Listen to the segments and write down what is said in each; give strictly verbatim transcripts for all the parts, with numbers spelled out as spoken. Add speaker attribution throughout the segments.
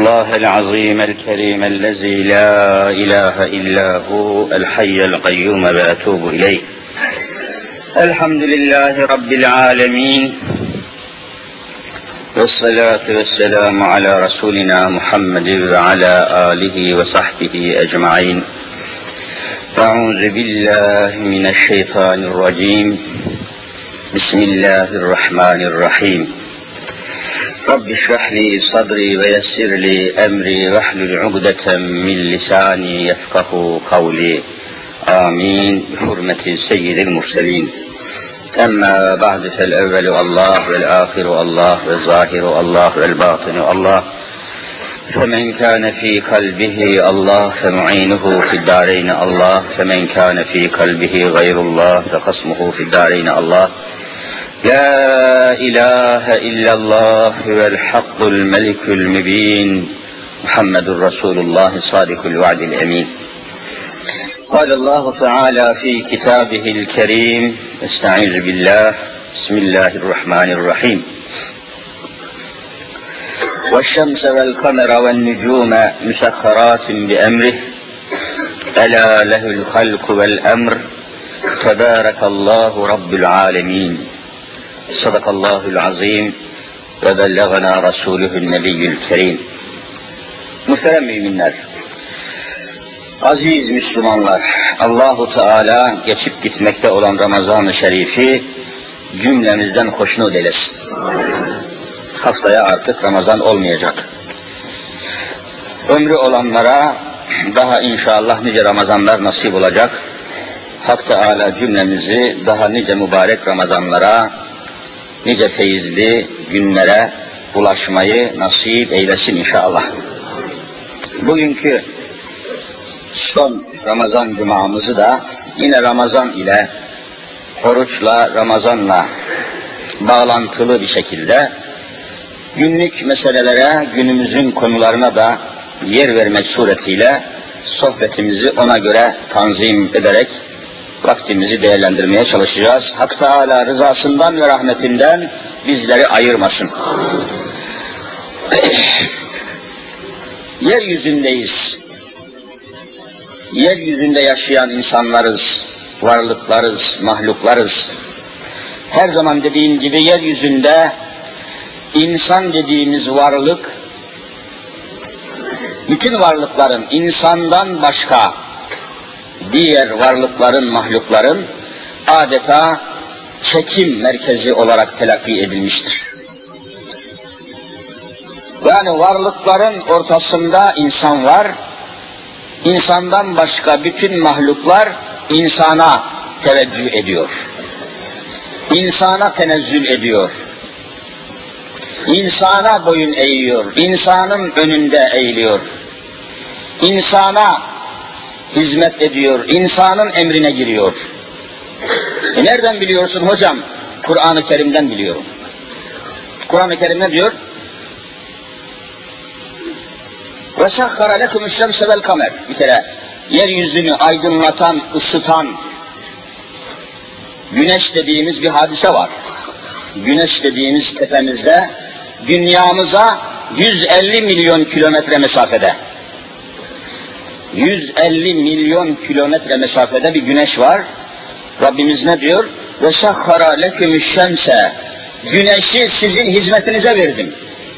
Speaker 1: الله العظيم الكريم الذي لا إله إلا هو الحي القيوم وأتوب إليه. الحمد لله رب العالمين والصلاة والسلام على رسولنا محمد وعلى آله وصحبه أجمعين. أعوذ بالله من الشيطان الرجيم. بسم الله الرحمن الرحيم. رب اشرح لي صدري ويسر لي أمري واحلل عقدة من لساني يفقهوا قولي. آمين بحرمة سيد المرسلين. أما بعد فالأول الله والآخر الله والظاهر الله والباطن الله، فمن كان في قلبه الله فمعينه في الدارين الله، فمن كان في قلبه غير الله فخصمه في الدارين الله. لا إله إلا الله والحق الملك المبين محمد رسول الله صادق الوعد الأمين. قال الله تعالى في كتابه الكريم: استعيذ بالله، بسم الله الرحمن الرحيم. والشمس والقمر والنجوم مسخرات بأمره ألا له الخلق والأمر تبارك الله رب العالمين. Sadakallahul azim ve bellagana rasuluhun nebiyyül kerim. Muhterem müminler, aziz Müslümanlar, Allahu Teala geçip gitmekte olan Ramazan-ı Şerif'i cümlemizden hoşnut eylesin. Haftaya artık Ramazan olmayacak. Ömrü olanlara daha inşallah nice Ramazanlar nasip olacak. Hak Teala cümlemizi daha nice mübarek Ramazanlara, nice feyizli günlere ulaşmayı nasip eylesin inşallah. Bugünkü son Ramazan cumamızı da yine Ramazan ile, oruçla, Ramazanla bağlantılı bir şekilde günlük meselelere, günümüzün konularına da yer vermek suretiyle sohbetimizi ona göre tanzim ederek vaktimizi değerlendirmeye çalışacağız. Hak Teala rızasından ve rahmetinden bizleri ayırmasın. Yeryüzündeyiz. Yeryüzünde yaşayan insanlarız, varlıklarız, mahluklarız. Her zaman dediğim gibi yeryüzünde insan dediğimiz varlık, bütün varlıkların insandan başka diğer varlıkların, mahlukların adeta çekim merkezi olarak telakki edilmiştir. Yani varlıkların ortasında insan var, insandan başka bütün mahluklar insana teveccüh ediyor, insana tenezzül ediyor, insana boyun eğiyor, insanın önünde eğiliyor, insana hizmet ediyor, insanın emrine giriyor. E nereden biliyorsun hocam? Kur'an-ı Kerim'den biliyorum. Kur'an-ı Kerim ne diyor? وَسَخَّرَ لَكُمُ الشَّمْسَ وَالْقَمَرِ. Bir kere yeryüzünü aydınlatan, ısıtan güneş dediğimiz bir hadise var. Güneş dediğimiz tepemizde, dünyamıza yüz elli milyon kilometre mesafede. yüz elli milyon kilometre mesafede bir güneş var. Rabbimiz ne diyor? Ve sahhara lekümüş şemse. Güneşi sizin hizmetinize verdim.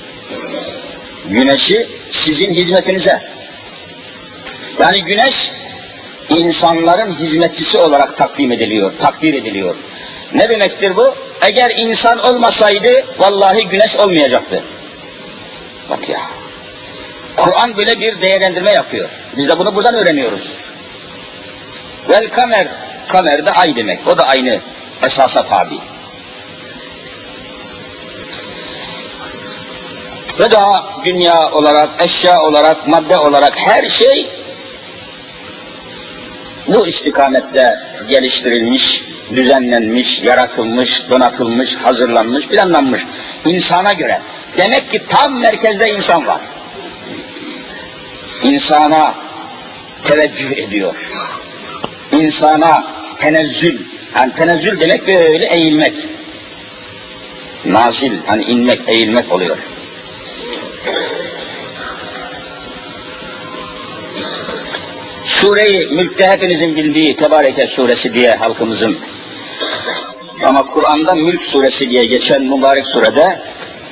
Speaker 1: Güneşi sizin hizmetinize. Yani güneş insanların hizmetçisi olarak takdim ediliyor, takdir ediliyor. Ne demektir bu? Eğer insan olmasaydı vallahi güneş olmayacaktı. Bak ya. Kur'an böyle bir değerlendirme yapıyor. Biz de bunu buradan öğreniyoruz. Vel kamer, kamer de ay demek. O da aynı esasa tabi. Ve daha dünya olarak, eşya olarak, madde olarak her şey bu istikamette geliştirilmiş, düzenlenmiş, yaratılmış, donatılmış, hazırlanmış, planlanmış. İnsana göre. Demek ki tam merkezde insan var. İnsana teveccüh ediyor. İnsana tenezzül. Yani tenezzül demek böyle eğilmek. Nazil, hani inmek, eğilmek oluyor. Sure-i Mülk'te hepinizin bildiği Tebareke suresi diye halkımızın, ama Kur'an'da Mülk suresi diye geçen mübarek surede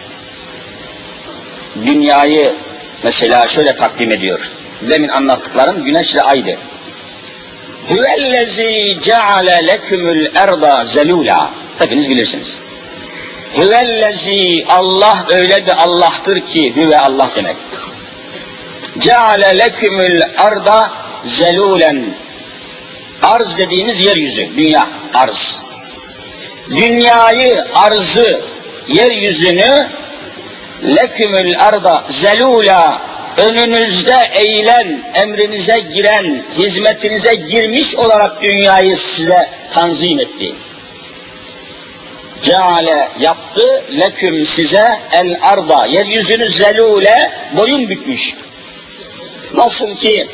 Speaker 1: dünyayı mesela şöyle takdim ediyor. Demin anlattıklarım güneşle aydı. Hüvellezî ceale lekümül erda zelûlâ. Hepiniz bilirsiniz. Hüvellezî, Allah öyle bir Allah'tır ki, hüve Allah demek. Ceale lekümül erda zelûlen. Arz dediğimiz yeryüzü, dünya, arz. Dünyayı, arzı, yeryüzünü lekümül erda zelûlâ, önünüzde eğilen, emrinize giren, hizmetinize girmiş olarak dünyayı size tanzim etti. Ceale yaptı, leküm size el arda, yeryüzünü zelûle, boyun bükmüş. Nasıl ki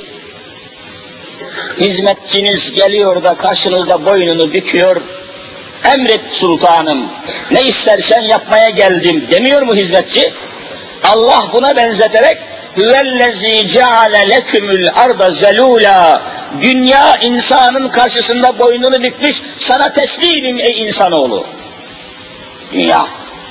Speaker 1: hizmetçiniz geliyor da karşınızda boynunu büküyor, emret sultanım, ne istersen yapmaya geldim demiyor mu hizmetçi? Allah buna benzeterek hüvellezî ceale lekümül arda zelûlâ, dünya insanın karşısında boynunu bükmüş, sana teslimim ey insanoğlu. Dünya.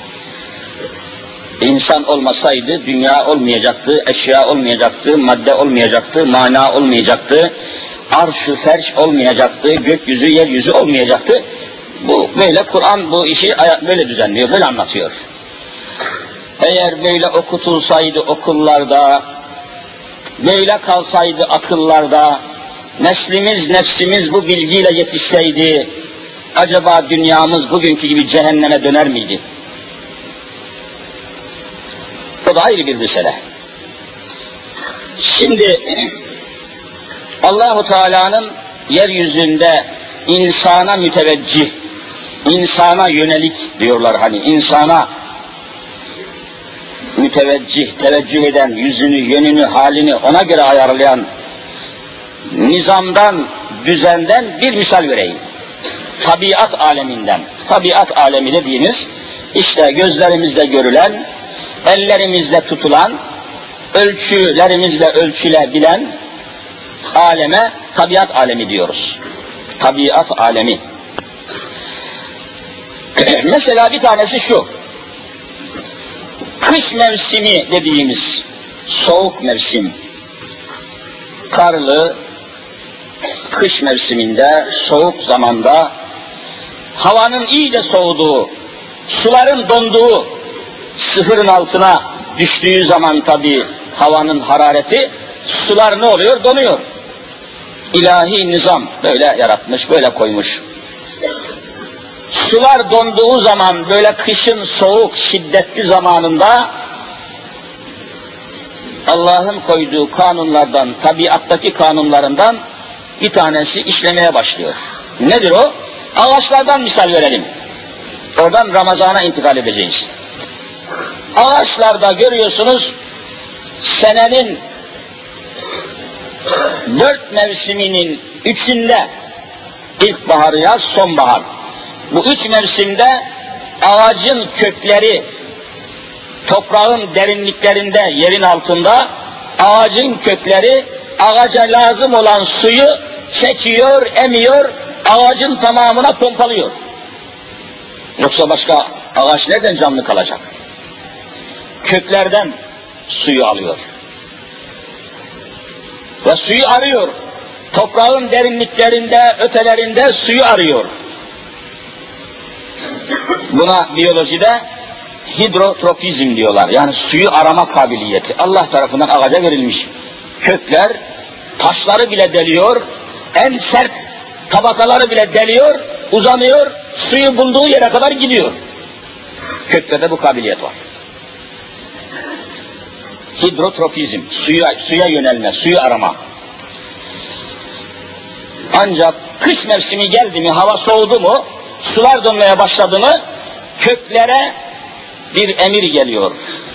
Speaker 1: İnsan olmasaydı dünya olmayacaktı, eşya olmayacaktı, madde olmayacaktı, mana olmayacaktı, arş-ı ferş olmayacaktı, gökyüzü, yeryüzü olmayacaktı. Bu böyle, Kur'an bu işi böyle düzenliyor, böyle anlatıyor. Eğer böyle okutulsaydı okullarda, böyle kalsaydı akıllarda, neslimiz, nefsimiz bu bilgiyle yetişseydi, acaba dünyamız bugünkü gibi cehenneme döner miydi? O da ayrı bir mesele. Şimdi Allah-u Teala'nın yeryüzünde insana müteveccih, insana yönelik diyorlar, hani insana müteveccih, teveccüh eden, yüzünü, yönünü, halini ona göre ayarlayan nizamdan, düzenden bir misal vereyim. Tabiat aleminden. Tabiat alemi dediğimiz, işte gözlerimizle görülen, ellerimizle tutulan, ölçülerimizle ölçülebilen aleme tabiat alemi diyoruz. Tabiat alemi. Mesela bir tanesi şu. Kış mevsimi dediğimiz soğuk mevsim, karlı kış mevsiminde, soğuk zamanda, havanın iyice soğuduğu, suların donduğu, sıfırın altına düştüğü zaman tabii havanın harareti, sular ne oluyor? Donuyor. İlahi nizam böyle yaratmış, böyle koymuş. Sular donduğu zaman, böyle kışın soğuk, şiddetli zamanında Allah'ın koyduğu kanunlardan, tabiattaki kanunlarından bir tanesi işlemeye başlıyor. Nedir o? Ağaçlardan misal verelim. Oradan Ramazan'a intikal edeceğiz. Ağaçlarda görüyorsunuz, senenin dört mevsiminin üçünde, ilkbahar, yaz, sonbahar, bu üç mevsimde ağacın kökleri toprağın derinliklerinde, yerin altında, ağacın kökleri ağaca lazım olan suyu çekiyor, emiyor, ağacın tamamına pompalıyor. Yoksa başka ağaç nereden canlı kalacak? Köklerden suyu alıyor. Ve suyu arıyor. Toprağın derinliklerinde, ötelerinde suyu arıyor. Buna biyolojide hidrotropizm diyorlar. Yani suyu arama kabiliyeti. Allah tarafından ağaca verilmiş. Kökler taşları bile deliyor, en sert tabakaları bile deliyor, uzanıyor, suyu bulduğu yere kadar gidiyor. Köklerde bu kabiliyet var. Hidrotropizm, suya, suya yönelme, suyu arama. Ancak kış mevsimi geldi mi, hava soğudu mu, sular donmaya başladı mı, köklere bir emir geliyor.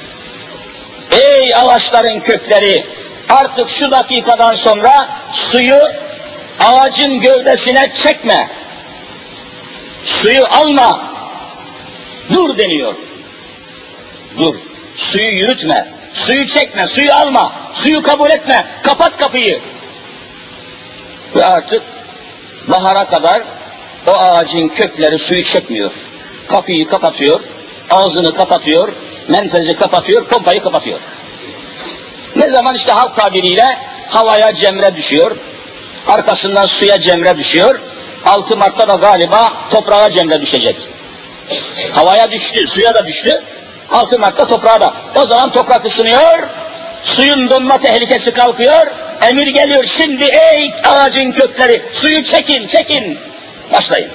Speaker 1: Ey ağaçların kökleri, artık şu dakikadan sonra suyu ağacın gövdesine çekme, suyu alma, dur deniyor. Dur, suyu yürütme, suyu çekme, suyu alma, suyu kabul etme, kapat kapıyı.
Speaker 2: Ve artık bahara kadar o ağacın kökleri suyu çekmiyor. Kapıyı kapatıyor, ağzını kapatıyor, menfezi kapatıyor, pompayı kapatıyor. Ne zaman işte halk tabiriyle havaya cemre düşüyor, arkasından suya cemre düşüyor, altı Mart'ta da galiba toprağa cemre düşecek. Havaya düştü, suya da düştü, altı Mart'ta toprağa da. O zaman toprak ısınıyor, suyun donma tehlikesi kalkıyor, emir geliyor, şimdi ey ağacın kökleri suyu çekin, çekin, başlayın.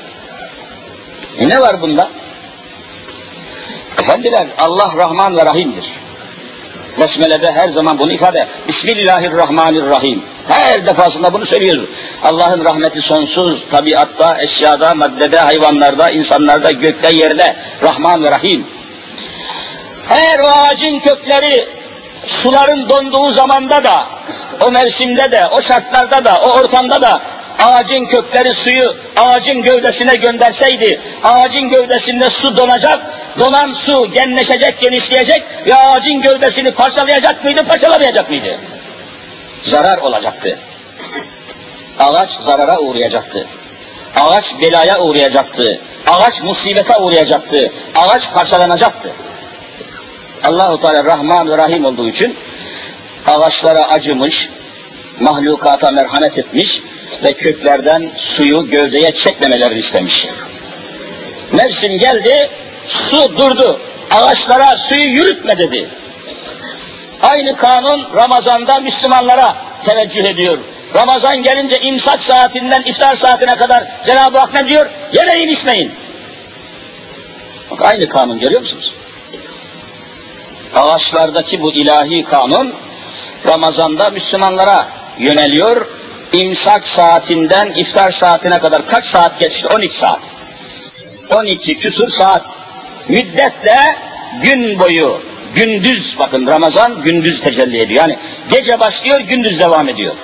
Speaker 2: E ne var bunda? Efendiler, Allah Rahman ve Rahim'dir. Besmele'de her zaman bunu ifade. Bismillahirrahmanirrahim. Her defasında bunu söylüyoruz. Allah'ın rahmeti sonsuz, tabiatta, eşyada, maddede, hayvanlarda, insanlarda, gökte, yerde. Rahman ve Rahim. Eğer o ağacın kökleri suların donduğu zamanda da, o mevsimde de, o şartlarda da, o ortamda da ağacın kökleri suyu ağacın gövdesine gönderseydi, ağacın gövdesinde su donacak, donan su genleşecek, genişleyecek ve ağacın gövdesini parçalayacak mıydı, parçalamayacak mıydı? Zarar olacaktı. Ağaç zarara uğrayacaktı. Ağaç belaya uğrayacaktı. Ağaç musibete uğrayacaktı. Ağaç parçalanacaktı. Allah-u Teala Rahman ve Rahim olduğu için ağaçlara acımış, mahlukata merhamet etmiş ve köklerden suyu gövdeye çekmemelerini istemiş. Mevsim geldi, su durdu. Ağaçlara suyu yürütme dedi. Aynı kanun Ramazan'da Müslümanlara teveccüh ediyor. Ramazan gelince imsak saatinden iftar saatine kadar Cenab-ı Hak ne diyor? Yemeyin, içmeyin. Bak aynı kanun, görüyor musunuz? Ağaçlardaki bu ilahi kanun Ramazan'da Müslümanlara yöneliyor. İmsak saatinden iftar saatine kadar kaç saat geçti? on iki saat. on iki küsur saat müddetle gün boyu, gündüz, bakın Ramazan gündüz tecelli ediyor. Yani gece başlıyor, gündüz devam ediyor.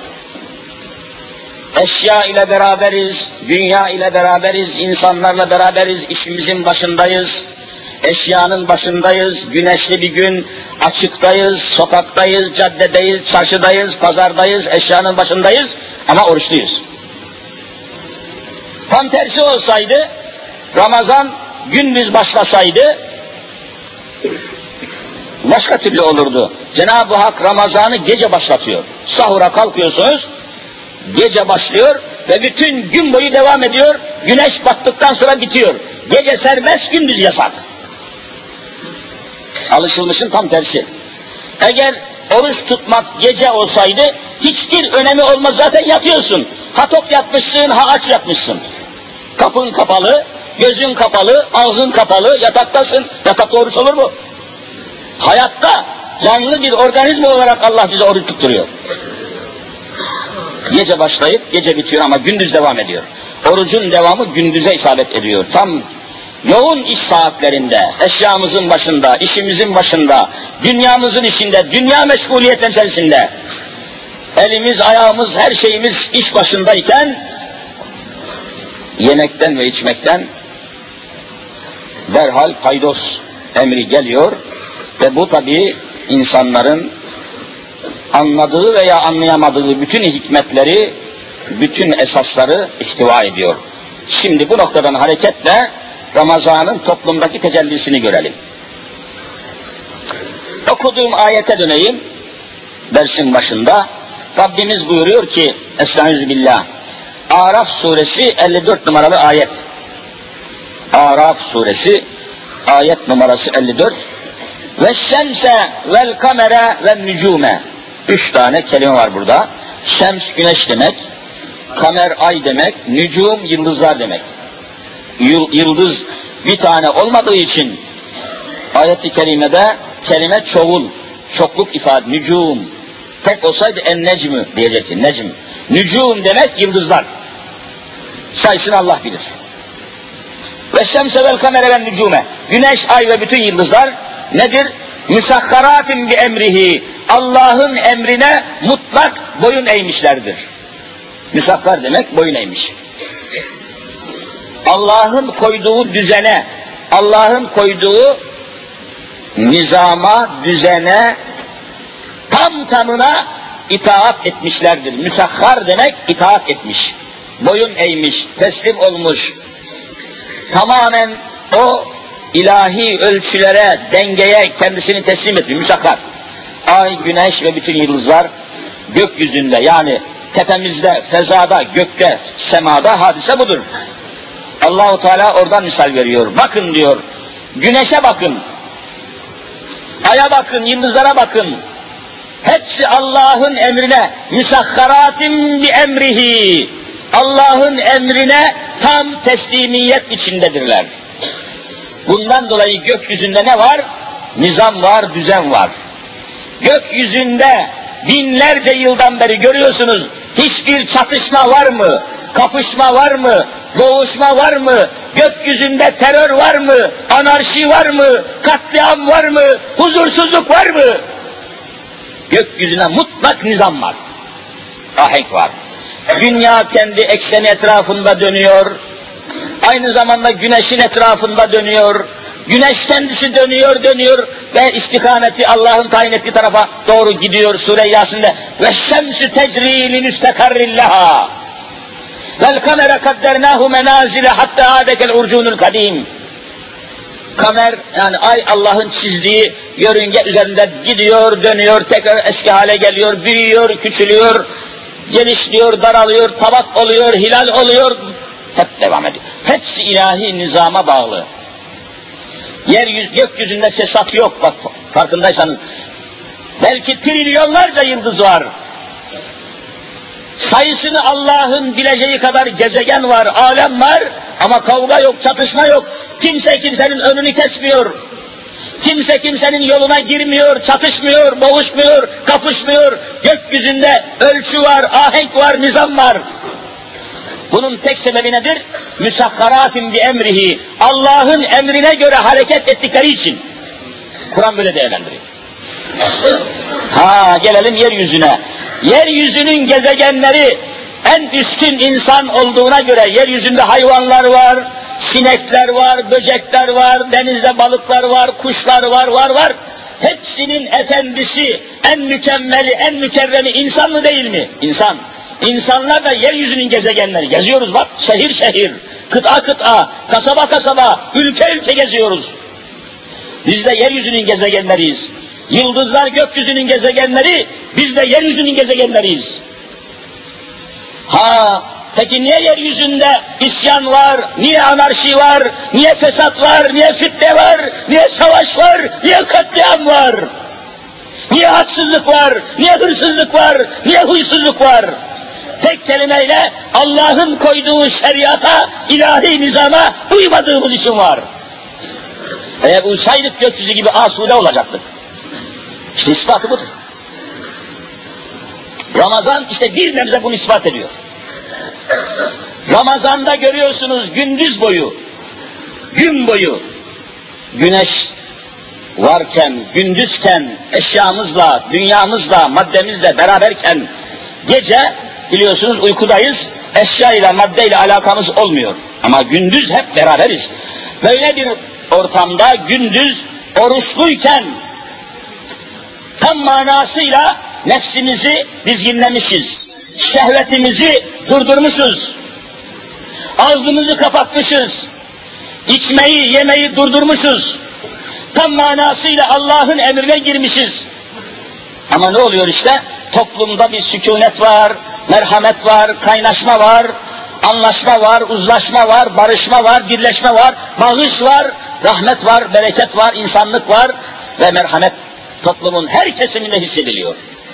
Speaker 2: Eşya ile beraberiz, dünya ile beraberiz, insanlarla beraberiz, işimizin başındayız. Eşyanın başındayız, güneşli bir gün, açıktayız, sokaktayız, caddedeyiz, çarşıdayız, pazardayız, eşyanın başındayız ama oruçluyuz. Tam tersi olsaydı, Ramazan gündüz başlasaydı, başka türlü olurdu. Cenab-ı Hak Ramazan'ı gece başlatıyor. Sahura kalkıyorsunuz, gece başlıyor ve bütün gün boyu devam ediyor, güneş battıktan sonra bitiyor. Gece serbest, gündüz yasak. Alışılmışın tam tersi. Eğer oruç tutmak gece olsaydı hiçbir önemi olmaz, zaten yatıyorsun. Ha tok yatmışsın, ha aç yatmışsın. Kapın kapalı, gözün kapalı, ağzın kapalı, yataktasın. Yatakta oruç olur mu? Hayatta canlı bir organizma olarak Allah bize oruç tutturuyor. Gece başlayıp gece bitiyor ama gündüz devam ediyor. Orucun devamı gündüze isabet ediyor. Tam yoğun iş saatlerinde, eşyamızın başında, işimizin başında, dünyamızın içinde, dünya meşguliyetler içerisinde, elimiz, ayağımız, her şeyimiz iş başındayken, yemekten ve içmekten derhal paydos emri geliyor ve bu tabii insanların anladığı veya anlayamadığı bütün hikmetleri, bütün esasları ihtiva ediyor. Şimdi bu noktadan hareketle Ramazan'ın toplumdaki tecellisini görelim. Okuduğum ayete döneyim. Dersin başında Rabbimiz buyuruyor ki Estağfirullah. Araf suresi elli dört numaralı ayet. Araf suresi ayet numarası elli dört. Ve şemse vel kamera ve nücume. Üç tane kelime var burada. Şems güneş demek, kamer ay demek, nücum yıldızlar demek. Yıldız bir tane olmadığı için ayet-i kerimede kelime çoğul, çokluk ifade, nücum. Tek olsaydı en necmü diyecektin, necm. Nücum demek yıldızlar. Sayısını Allah bilir. Ve şemse vel kamera ve nücume. Güneş, ay ve bütün yıldızlar nedir? Müsakharatin bi emrihi. Allah'ın emrine mutlak boyun eğmişlerdir. Müsakhar demek boyun eğmiş. Allah'ın koyduğu düzene, Allah'ın koyduğu nizama, düzene tam tamına itaat etmişlerdir. Müsahhar demek itaat etmiş. Boyun eğmiş, teslim olmuş. Tamamen o ilahi ölçülere, dengeye kendisini teslim etmiş. Müsahhar. Ay, güneş ve bütün yıldızlar gökyüzünde, yani tepemizde, fezada, gökte, semada hadise budur. Allahu Teala oradan misal veriyor. Bakın diyor, güneşe bakın, aya bakın, yıldızlara bakın. Hepsi Allah'ın emrine, müsahharatin bi emrihi. Allah'ın emrine tam teslimiyet içindedirler. Bundan dolayı gökyüzünde ne var? Nizam var, düzen var. Gökyüzünde binlerce yıldan beri görüyorsunuz, hiçbir çatışma var mı? Kapışma var mı? Boğuşma var mı? Gökyüzünde terör var mı? Anarşi var mı? Katliam var mı? Huzursuzluk var mı? Gökyüzüne mutlak nizam var. Ahenk var. Dünya kendi ekseni etrafında dönüyor. Aynı zamanda güneşin etrafında dönüyor. Güneş kendisi dönüyor, dönüyor ve istikameti Allah'ın tayin ettiği tarafa doğru gidiyor. Sure-i Yasin'de ve şemsü tecri li müstekarrillaha vel kamera kaddernahu menazile hatta adekel urcunul kadim. Kamer, yani ay, Allah'ın çizdiği yörünge üzerinde gidiyor, dönüyor, tekrar eski hale geliyor, büyüyor, küçülüyor, genişliyor, daralıyor, tabak oluyor, hilal oluyor, hep devam ediyor. Hepsi ilahi nizama bağlı. Yeryüzü, gökyüzünde fesat yok, bak farkındaysanız. Belki trilyonlarca yıldız var. Sayısını Allah'ın bileceği kadar gezegen var, alem var, ama kavga yok, çatışma yok. Kimse kimsenin önünü kesmiyor. Kimse kimsenin yoluna girmiyor, çatışmıyor, boğuşmuyor, kapışmıyor. Gökyüzünde ölçü var, ahenk var, nizam var. Bunun tek sebebi nedir? Müsahharatin bi emrihi. Allah'ın emrine göre hareket ettikleri için. Kur'an böyle değerlendiriyor. Ha, gelelim yeryüzüne. Yeryüzünün gezegenleri en üstün insan olduğuna göre yeryüzünde hayvanlar var, sinekler var, böcekler var, denizde balıklar var, kuşlar var, var, var. Hepsinin efendisi, en mükemmeli, en mükerremi insan mı değil mi? İnsan. İnsanlar da yeryüzünün gezegenleri. Geziyoruz bak, şehir şehir, kıta kıta, kasaba kasaba, ülke ülke geziyoruz. Biz de yeryüzünün gezegenleriyiz. Yıldızlar gökyüzünün gezegenleri, biz de yeryüzünün gezegenleriyiz. Ha, peki niye yeryüzünde isyan var, niye anarşi var, niye fesat var, niye fitne var, niye savaş var, niye katliam var? Niye haksızlık var, niye hırsızlık var, niye huysuzluk var? Tek kelimeyle Allah'ın koyduğu şeriata, ilahi nizama uymadığımız için var. Eğer uysaydık gökyüzü gibi asude olacaktık. İşte ispatı budur. Ramazan işte bir nebze bunu ispat ediyor. Ramazan'da görüyorsunuz gündüz boyu, gün boyu, güneş varken, gündüzken, eşyamızla, dünyamızla, maddemizle beraberken, gece biliyorsunuz uykudayız, eşya ile, madde ile alakamız olmuyor. Ama gündüz hep beraberiz. Böyle bir ortamda gündüz oruçluyken, tam manasıyla nefsimizi dizginlemişiz, şehvetimizi durdurmuşuz, ağzımızı kapatmışız, içmeyi, yemeyi durdurmuşuz, tam manasıyla Allah'ın emrine girmişiz. Ama ne oluyor işte? Toplumda bir sükunet var, merhamet var, kaynaşma var, anlaşma var, uzlaşma var, barışma var, birleşme var, bağış var, rahmet var, bereket var, insanlık var ve merhamet toplumun her kesiminde hissediliyor.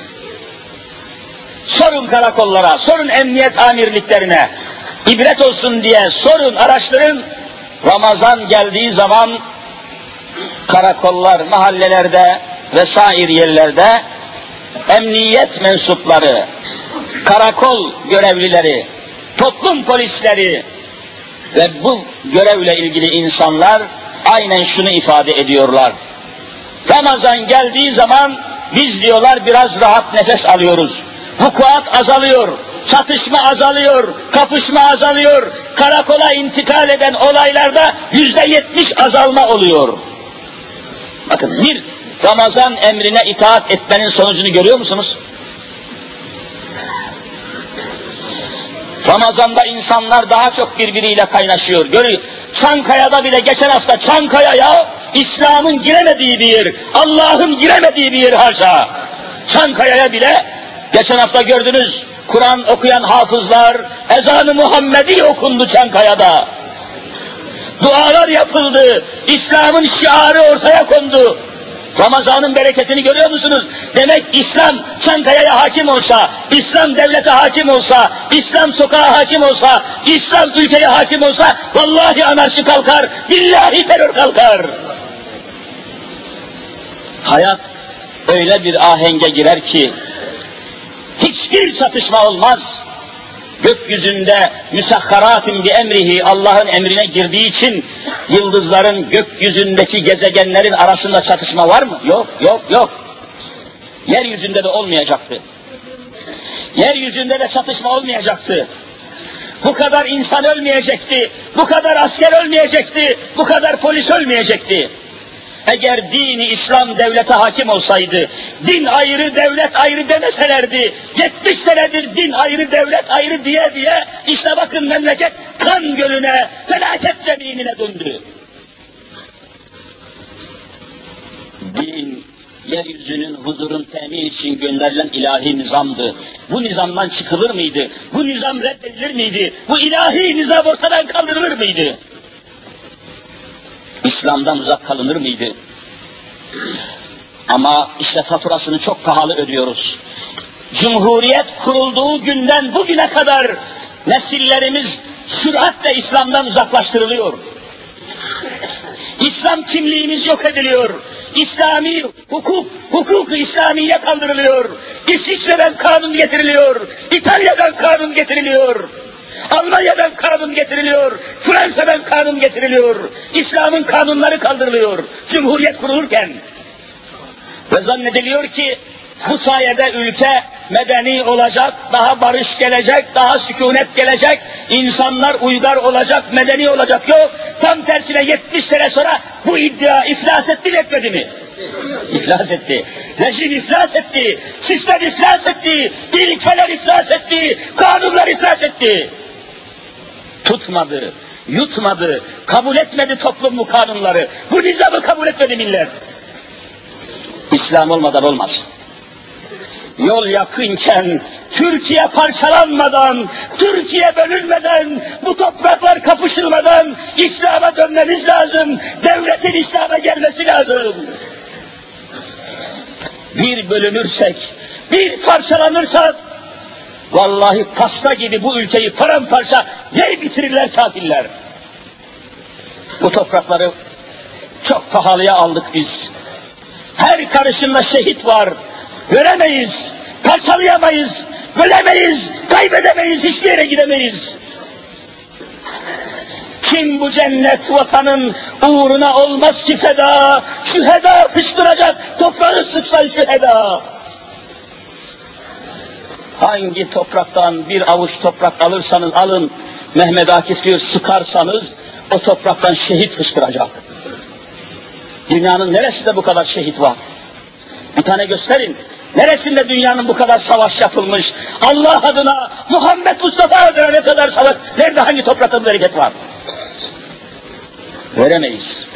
Speaker 2: Sorun karakollara, sorun emniyet amirliklerine, ibret olsun diye sorun, araştırın. Ramazan geldiği zaman karakollar, mahallelerde vesaire yerlerde emniyet mensupları, karakol görevlileri, toplum polisleri ve bu görevle ilgili insanlar aynen şunu ifade ediyorlar. Ramazan geldiği zaman biz diyorlar biraz rahat nefes alıyoruz. Vukuat azalıyor, çatışma azalıyor, kapışma azalıyor, karakola intikal eden olaylarda yüzde yetmiş azalma oluyor. Bakın bir Ramazan emrine itaat etmenin sonucunu görüyor musunuz? Ramazan'da insanlar daha çok birbiriyle kaynaşıyor. Görüyor. Çankaya'da bile geçen hafta Çankaya'ya İslam'ın giremediği bir yer, Allah'ın giremediği bir yer haşa. Çankaya'ya bile geçen hafta gördünüz, Kur'an okuyan hafızlar, ezan-ı Muhammedi okundu Çankaya'da. Dualar yapıldı, İslam'ın şiarı ortaya kondu. Ramazan'ın bereketini görüyor musunuz? Demek İslam Çankaya'ya hakim olsa, İslam devlete hakim olsa, İslam sokağa hakim olsa, İslam ülkeye hakim olsa, vallahi anarşi kalkar, billahi terör kalkar. Hayat öyle bir ahenge girer ki, hiçbir çatışma olmaz. Gökyüzünde müsahharatin bi emrihi, Allah'ın emrine girdiği için yıldızların gökyüzündeki gezegenlerin arasında çatışma var mı? Yok, yok, yok. Yeryüzünde de olmayacaktı. Yeryüzünde de çatışma olmayacaktı. Bu kadar insan ölmeyecekti, bu kadar asker ölmeyecekti, bu kadar polis ölmeyecekti. Eğer dini İslam devlete hakim olsaydı, din ayrı devlet ayrı demeselerdi, yetmiş senedir din ayrı devlet ayrı diye diye, işte bakın memleket kan gölüne, felaket zeminine döndü. Din, yeryüzünün huzurun temin için gönderilen ilahi nizamdı. Bu nizamdan çıkılır mıydı? Bu nizam reddedilir miydi? Bu ilahi nizam ortadan kaldırılır mıydı? İslam'dan uzak kalınır mıydı? Ama işte faturasını çok pahalı ödüyoruz. Cumhuriyet kurulduğu günden bugüne kadar nesillerimiz süratle İslam'dan uzaklaştırılıyor. İslam kimliğimiz yok ediliyor. İslami hukuk, hukuk İslamiye kaldırılıyor. İsviçre'den kanun getiriliyor. İtalya'dan kanun getiriliyor. Almanya'dan kanun getiriliyor, Fransa'dan kanun getiriliyor, İslam'ın kanunları kaldırılıyor, Cumhuriyet kurulurken. Ve zannediliyor ki bu sayede ülke medeni olacak, daha barış gelecek, daha sükunet gelecek, insanlar uygar olacak, medeni olacak. Yok, tam tersine yetmiş sene sonra bu iddia iflas etti mi etmedi mi? İflas etti. Rejim iflas etti, sistem iflas etti, ilkeler iflas etti, kanunlar iflas etti. Tutmadı, yutmadı, kabul etmedi toplum bu kanunları. Bu nizamı kabul etmedi millet. İslam olmadan olmaz. Yol yakınken, Türkiye parçalanmadan, Türkiye bölünmeden, bu topraklar kapışılmadan İslam'a dönmemiz lazım. Devletin İslam'a gelmesi lazım. Bir bölünürsek, bir parçalanırsak, vallahi pasta gibi bu ülkeyi paramparça yer bitirirler kafirler. Bu toprakları çok pahalıya aldık biz. Her karışımda şehit var. Göremeyiz, parçalayamayız, bölemeyiz, kaybedemeyiz, hiçbir yere gidemeyiz. Kim bu cennet vatanın uğruna olmaz ki feda, şüheda fışkıracak, toprağı sıksan şüheda. Hangi topraktan bir avuç toprak alırsanız alın, Mehmet Akif diyor, sıkarsanız o topraktan şehit fışkıracak. Dünyanın neresinde bu kadar şehit var? Bir tane gösterin. Neresinde dünyanın bu kadar savaş yapılmış? Allah adına, Muhammed Mustafa adına ne kadar savaş? Nerede, hangi toprakta bu bereket var? Veremeyiz.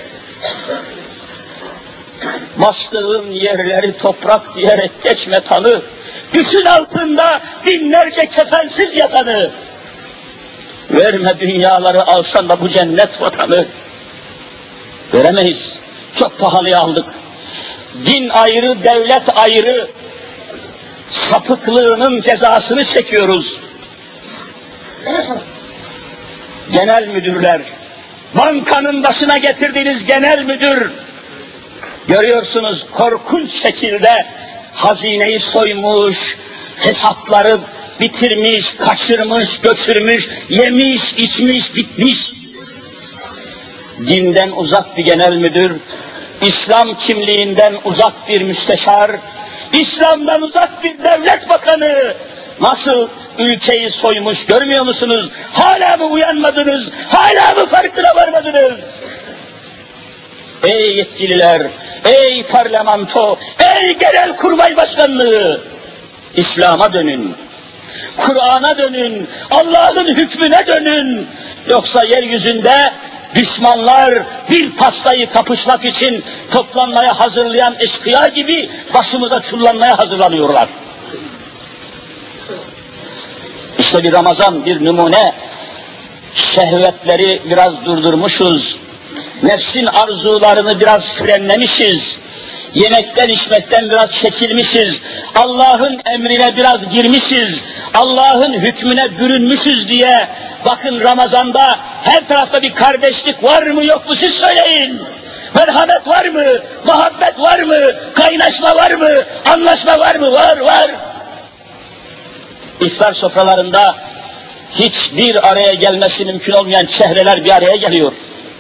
Speaker 2: Bastığın yerleri toprak diyerek geçme tanı. Düşün altında binlerce kefensiz yatanı. Verme dünyaları, alsan da bu cennet vatanı. Veremeyiz. Çok pahalıya aldık. Din ayrı, devlet ayrı. Sapıklığının cezasını çekiyoruz. Genel müdürler, bankanın başına getirdiğiniz genel müdür, görüyorsunuz korkunç şekilde hazineyi soymuş, hesapları bitirmiş, kaçırmış, götürmüş, yemiş, içmiş, bitmiş. Dinden uzak bir genel müdür, İslam kimliğinden uzak bir müsteşar, İslam'dan uzak bir devlet bakanı nasıl ülkeyi soymuş görmüyor musunuz? Hala mı uyanmadınız? Hala mı farkına varmadınız? Ey yetkililer, ey parlamento, ey genelkurmay başkanlığı, İslam'a dönün. Kur'an'a dönün, Allah'ın hükmüne dönün. Yoksa yeryüzünde düşmanlar bir pastayı kapışmak için toplanmaya hazırlayan eşkıya gibi başımıza çullanmaya hazırlanıyorlar. İşte bir Ramazan, bir numune. Şehvetleri biraz durdurmuşuz. Nefsin arzularını biraz frenlemişiz. Yemekten içmekten biraz çekilmişiz. Allah'ın emrine biraz girmişiz. Allah'ın hükmüne bürünmüşüz diye. Bakın Ramazan'da her tarafta bir kardeşlik var mı yok mu siz söyleyin. Merhamet var mı? Muhabbet var mı? Kaynaşma var mı? Anlaşma var mı? Var, var. İftar sofralarında hiçbir araya gelmesi mümkün olmayan çehreler bir araya geliyor.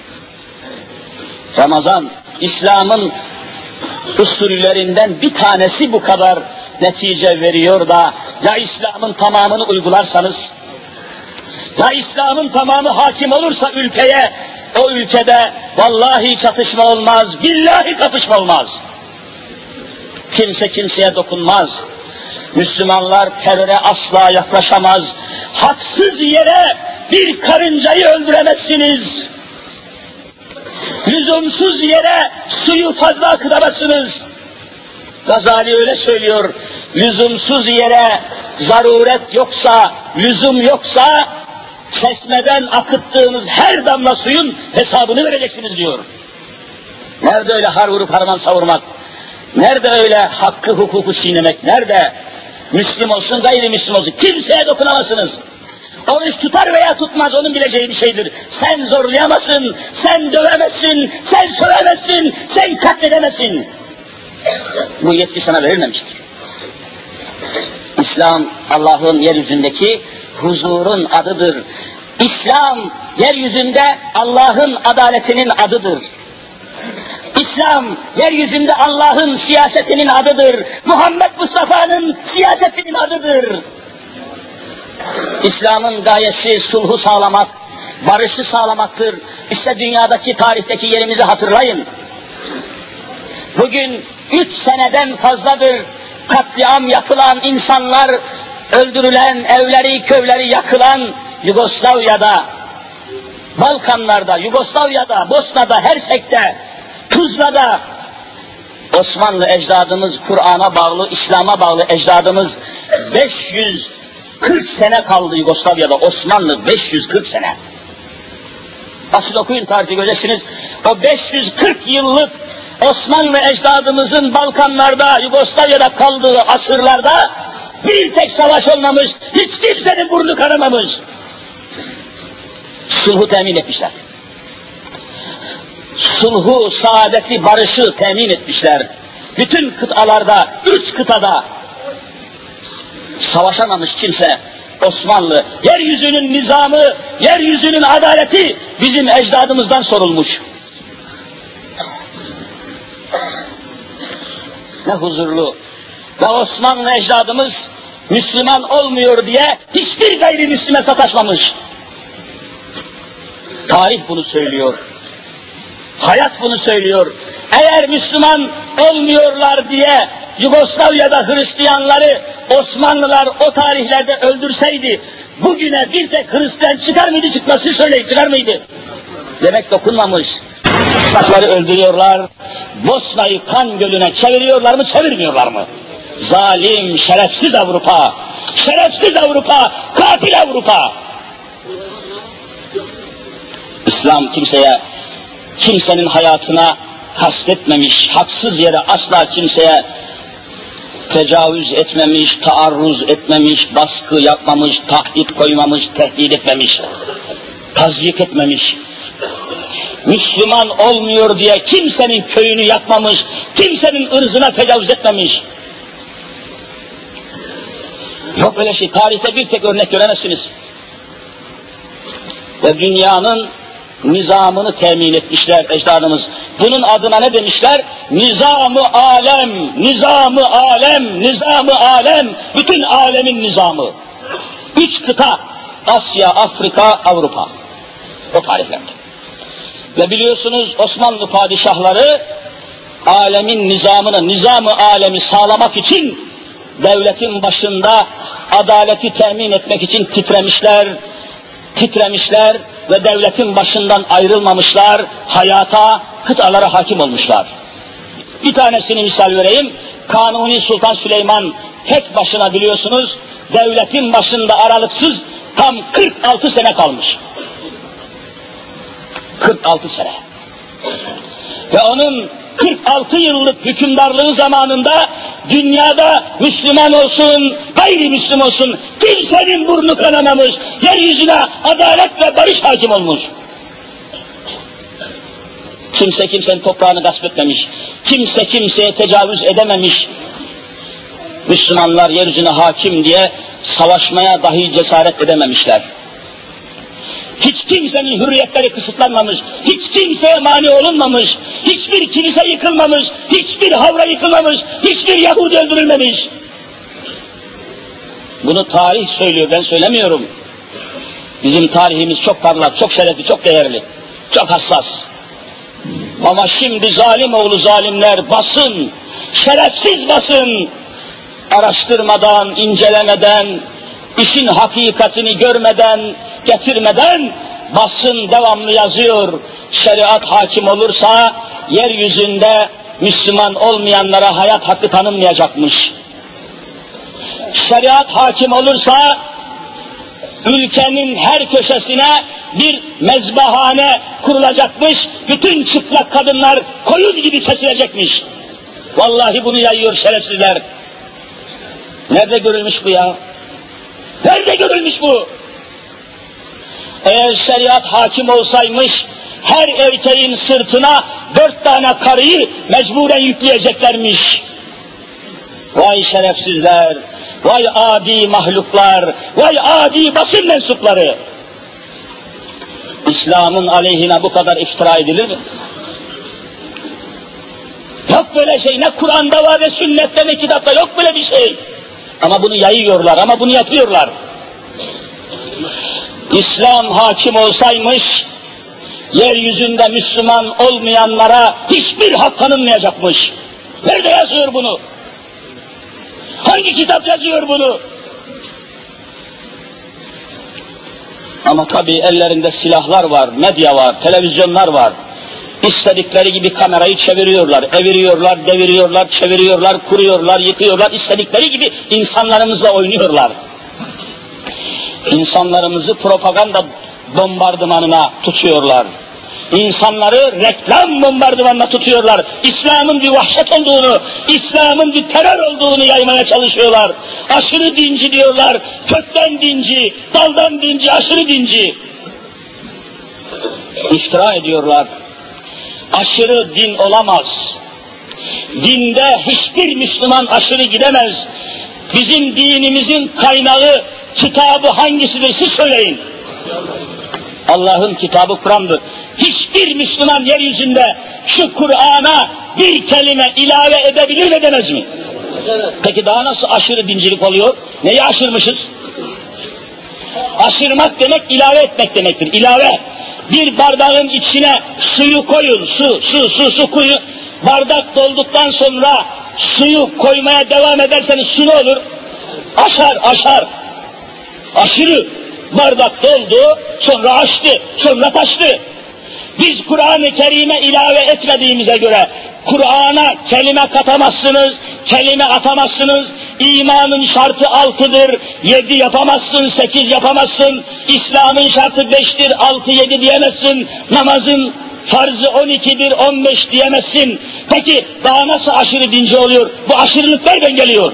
Speaker 2: Ramazan, İslam'ın usullerinden bir tanesi bu kadar netice veriyor da, ya İslam'ın tamamını uygularsanız, ya İslam'ın tamamı hakim olursa ülkeye, o ülkede vallahi çatışma olmaz, billahi kapışma olmaz. Kimse kimseye dokunmaz. Müslümanlar teröre asla yaklaşamaz. Haksız yere bir karıncayı öldüremezsiniz. Lüzumsuz yere suyu fazla akıtamazsınız. Gazali öyle söylüyor. Lüzumsuz yere zaruret yoksa, lüzum yoksa çeşmeden akıttığınız her damla suyun hesabını vereceksiniz diyor. Nerede öyle har vurup harman savurmak? Nerede öyle hakkı hukuku çiğnemek? Nerede? Müslüm olsun, gayrimüslim olsun. Kimseye dokunamazsınız. Oruç tutar veya tutmaz, onun bileceği bir şeydir. Sen zorlayamazsın, sen dövemezsin, sen sövemezsin, sen katledemezsin. Bu yetki sana verilmemiştir. İslam, Allah'ın yeryüzündeki huzurun adıdır. İslam, yeryüzünde Allah'ın adaletinin adıdır. İslam, yeryüzünde Allah'ın siyasetinin adıdır. Muhammed Mustafa'nın siyasetinin adıdır. İslam'ın gayesi sulhu sağlamak, barışı sağlamaktır. İşte dünyadaki, tarihteki yerimizi hatırlayın. Bugün üç seneden fazladır katliam yapılan, insanlar öldürülen, evleri, köyleri yakılan Yugoslavya'da, Balkanlarda, Yugoslavya'da, Bosna'da, Hersek'te, Tuzla'da Osmanlı ecdadımız, Kur'an'a bağlı, İslam'a bağlı ecdadımız beş yüz kırk sene kaldı Yugoslavya'da. Osmanlı beş yüz kırk sene. Açın okuyun tarihi göreceksiniz. O beş yüz kırk yıllık Osmanlı ecdadımızın Balkanlarda, Yugoslavya'da kaldığı asırlarda bir tek savaş olmamış, hiç kimsenin burnu kanamamış. Sulhu temin etmişler. Sulhu, saadeti, barışı temin etmişler. Bütün kıtalarda, üç kıtada savaşamamış kimse. Osmanlı, yeryüzünün nizamı, yeryüzünün adaleti bizim ecdadımızdan sorulmuş. Ne huzurlu. Ve Osmanlı ecdadımız Müslüman olmuyor diye hiçbir gayrimüslime sataşmamış. Tarih bunu söylüyor. Hayat bunu söylüyor. Eğer Müslüman olmuyorlar diye Yugoslavya'da Hristiyanları Osmanlılar o tarihlerde öldürseydi, bugüne bir tek Hristiyan çıkar mıydı, çıkması söyleyin, çıkar mıydı? Demek dokunmamış. Kuşakları öldürüyorlar, Bosna'yı kan gölüne çeviriyorlar mı, çevirmiyorlar mı? Zalim, şerefsiz Avrupa, şerefsiz Avrupa, katil Avrupa. İslam kimseye, kimsenin hayatına kastetmemiş, haksız yere asla kimseye tecavüz etmemiş, taarruz etmemiş, baskı yapmamış, tahdit koymamış, tehdit etmemiş, tazyik etmemiş. Müslüman olmuyor diye kimsenin köyünü yakmamış, kimsenin ırzına tecavüz etmemiş. Yok öyle şey, tarihte bir tek örnek göremezsiniz. Ve dünyanın nizamını temin etmişler ecdadımız. Bunun adına ne demişler? Nizam-ı alem, nizam-ı alem, nizam-ı alem, bütün alemin nizamı. Üç kıta, Asya, Afrika, Avrupa. O tarihlerde. Ve biliyorsunuz Osmanlı padişahları alemin nizamını, nizam-ı alemi sağlamak için devletin başında adaleti temin etmek için titremişler, titremişler ve devletin başından ayrılmamışlar, hayata, kıtalara hakim olmuşlar. Bir tanesini misal vereyim, Kanuni Sultan Süleyman tek başına biliyorsunuz, devletin başında aralıksız tam kırk altı sene kalmış. kırk altı sene. Ve onun kırk altı yıllık hükümdarlığı zamanında dünyada Müslüman olsun, gayrimüslim olsun kimsenin burnu kanamamış, yeryüzüne adalet ve barış hakim olmuş. Kimse kimsenin toprağını gasp etmemiş, kimse kimseye tecavüz edememiş. Müslümanlar yeryüzüne hakim diye savaşmaya dahi cesaret edememişler. Hiç kimsenin hürriyetleri kısıtlanmamış, hiç kimseye mani olunmamış, hiçbir kilise yıkılmamış, hiçbir havra yıkılmamış, hiçbir Yahudi öldürülmemiş. Bunu tarih söylüyor, ben söylemiyorum. Bizim tarihimiz çok parlak, çok şerefli, çok değerli, çok hassas. Ama şimdi zalim oğlu zalimler basın, şerefsiz basın, araştırmadan, incelemeden, işin hakikatini görmeden, getirmeden basın devamlı yazıyor. Şeriat hakim olursa yeryüzünde Müslüman olmayanlara hayat hakkı tanınmayacakmış. Şeriat hakim olursa ülkenin her köşesine bir mezbahane kurulacakmış. Bütün çıplak kadınlar koyun gibi kesilecekmiş. Vallahi bunu yayıyor şerefsizler. Nerede görülmüş bu ya? Nerede görülmüş bu? Eğer şeriat hakim olsaymış, her erkeğin sırtına dört tane karıyı mecburen yükleyeceklermiş. Vay şerefsizler, vay adi mahluklar, vay adi basın mensupları. İslam'ın aleyhine bu kadar iftira edilir mi? Yok böyle şey, ne Kur'an'da var ne sünnette ne kitapta, yok böyle bir şey. Ama bunu yayıyorlar, ama bunu yapıyorlar. İslam hakim olsaymış, yeryüzünde Müslüman olmayanlara hiçbir hak tanınmayacakmış. Nerede yazıyor bunu? Hangi kitap yazıyor bunu? Ama tabii ellerinde silahlar var, medya var, televizyonlar var. İstedikleri gibi kamerayı çeviriyorlar, eviriyorlar, deviriyorlar, çeviriyorlar, kuruyorlar, yıkıyorlar. İstedikleri gibi insanlarımızla oynuyorlar. İnsanlarımızı propaganda bombardımanına tutuyorlar. İnsanları reklam bombardımanına tutuyorlar. İslam'ın bir vahşet olduğunu, İslam'ın bir terör olduğunu yaymaya çalışıyorlar. Aşırı dinci diyorlar, kökten dinci, daldan dinci, aşırı dinci. İftira ediyorlar. Aşırı din olamaz. Dinde hiçbir Müslüman aşırı gidemez. Bizim dinimizin kaynağı, kitabı hangisidir siz söyleyin. Allah'ın kitabı Kur'an'dır. Hiçbir Müslüman yeryüzünde şu Kur'an'a bir kelime ilave edebilir mi edemez mi? Peki daha nasıl aşırı dincilik oluyor? Neyi aşırmışız? Aşırmak demek ilave etmek demektir. İlave. Bir bardağın içine suyu koyun, su, su, su, su koyun. Bardak dolduktan sonra suyu koymaya devam ederseniz su ne olur? Aşar, aşar. Aşırı. Bardak doldu, sonra aştı, sonra taştı. Biz Kur'an-ı Kerim'e ilave etmediğimize göre Kur'an'a kelime katamazsınız, kelime atamazsınız. İmanın şartı altıdır, yedi yapamazsın, sekiz yapamazsın. İslam'ın şartı beştir, altı, yedi diyemezsin. Namazın farzı on ikidir, on beş diyemezsin. Peki daha nasıl aşırı dinci oluyor? Bu aşırılık nereden geliyor?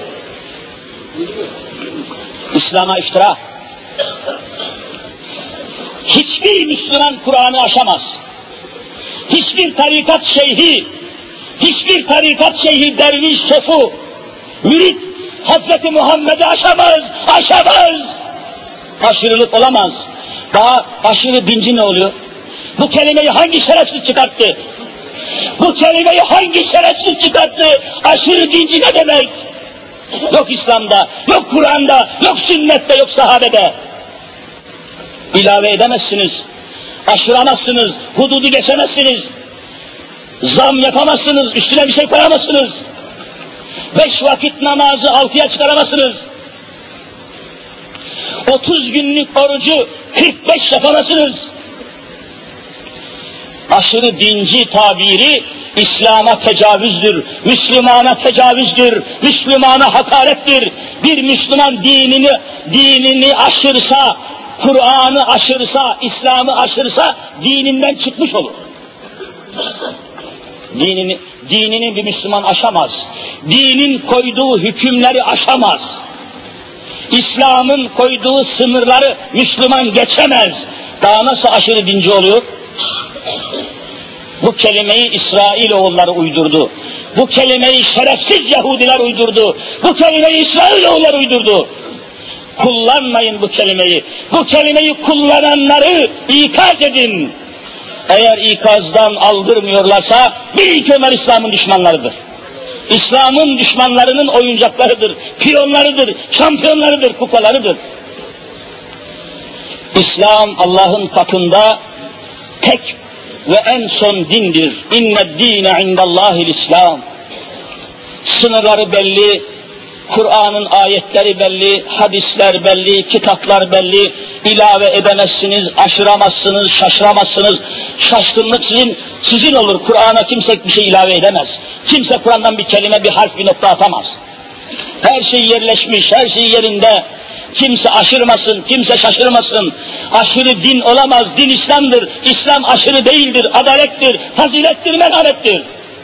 Speaker 2: İslam'a iftira. Hiçbir Müslüman Kur'an'ı aşamaz. Hiçbir tarikat şeyhi, hiçbir tarikat şeyhi, derviş, sofu, mürit, Hazreti Muhammed'i aşamaz, aşamaz. Aşırılık olamaz. Daha aşırı dinci ne oluyor? Bu kelimeyi hangi şerefsiz çıkarttı? Bu kelimeyi hangi şerefsiz çıkarttı? Aşırı dinci ne demek? Yok İslam'da, yok Kur'an'da, yok sünnette, yok sahabede. İlave edemezsiniz, aşıramazsınız, hududu geçemezsiniz, zam yapamazsınız, üstüne bir şey koyamazsınız. Beş vakit namazı altıya çıkaramazsınız. Otuz günlük orucu kırk beş yapamazsınız. Aşırı dinci tabiri İslam'a tecavüzdür, Müslümana tecavüzdür, Müslümana hakarettir. Bir Müslüman dinini dinini aşırsa, Kur'an'ı aşırsa, İslam'ı aşırsa dininden çıkmış olur. Dinini, dinini bir Müslüman aşamaz. Dinin koyduğu hükümleri aşamaz. İslam'ın koyduğu sınırları Müslüman geçemez. Daha nasıl aşırı dinci oluyor? Bu kelimeyi İsrailoğulları uydurdu. Bu kelimeyi şerefsiz Yahudiler uydurdu. Bu kelimeyi İsrailoğullar uydurdu. Kullanmayın bu kelimeyi. Bu kelimeyi kullananları ikaz edin. Eğer ikazdan aldırmıyorlarsa bilin ki onlar İslam'ın düşmanlarıdır. İslam'ın düşmanlarının oyuncaklarıdır, piyonlarıdır, şampiyonlarıdır, kupalarıdır. İslam Allah'ın katında tek ve en son dindir. İnned dîne indallâhil İslam. Sınırları belli, Kur'an'ın ayetleri belli, hadisler belli, kitaplar belli. İlave edemezsiniz, aşıramazsınız, şaşıramazsınız. Şaşkınlık sizin, sizin olur. Kur'an'a kimse bir şey ilave edemez. Kimse Kur'an'dan bir kelime, bir harf, bir nokta atamaz. Her şey yerleşmiş, her şey yerinde. Kimse aşırmasın, kimse şaşırmasın. Aşırı din olamaz, din İslam'dır. İslam aşırı değildir, adalettir, fazilettir, merhamettir.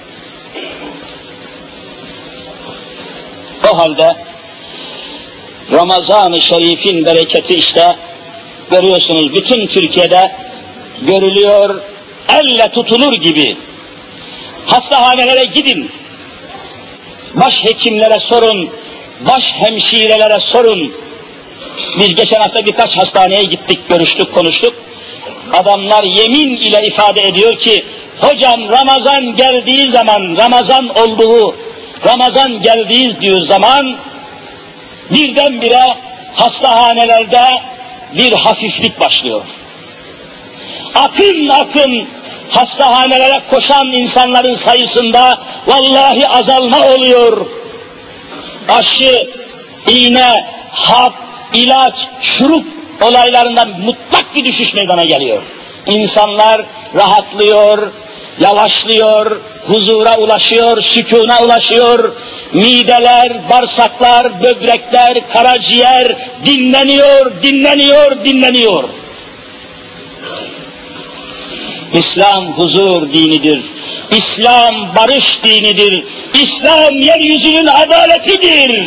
Speaker 2: O halde Ramazan-ı Şerif'in bereketi işte görüyorsunuz bütün Türkiye'de görülüyor, elle tutulur gibi. Hastahanelere gidin, baş hekimlere sorun, baş hemşirelere sorun. Biz geçen hafta birkaç hastaneye gittik, görüştük, konuştuk. Adamlar yemin ile ifade ediyor ki, hocam Ramazan geldiği zaman, Ramazan olduğu, Ramazan geldiği diyor zaman, birdenbire hastahanelerde bir hafiflik başlıyor. Akın akın hastahanelere koşan insanların sayısında vallahi azalma oluyor. Aşı, iğne, hap, ilaç, şurup olaylarından mutlak bir düşüş meydana geliyor. İnsanlar rahatlıyor, yavaşlıyor, huzura ulaşıyor, sükûna ulaşıyor. Mideler, bağırsaklar, böbrekler, karaciğer dinleniyor, dinleniyor, dinleniyor. İslam huzur dinidir. İslam barış dinidir. İslam yeryüzünün adaletidir.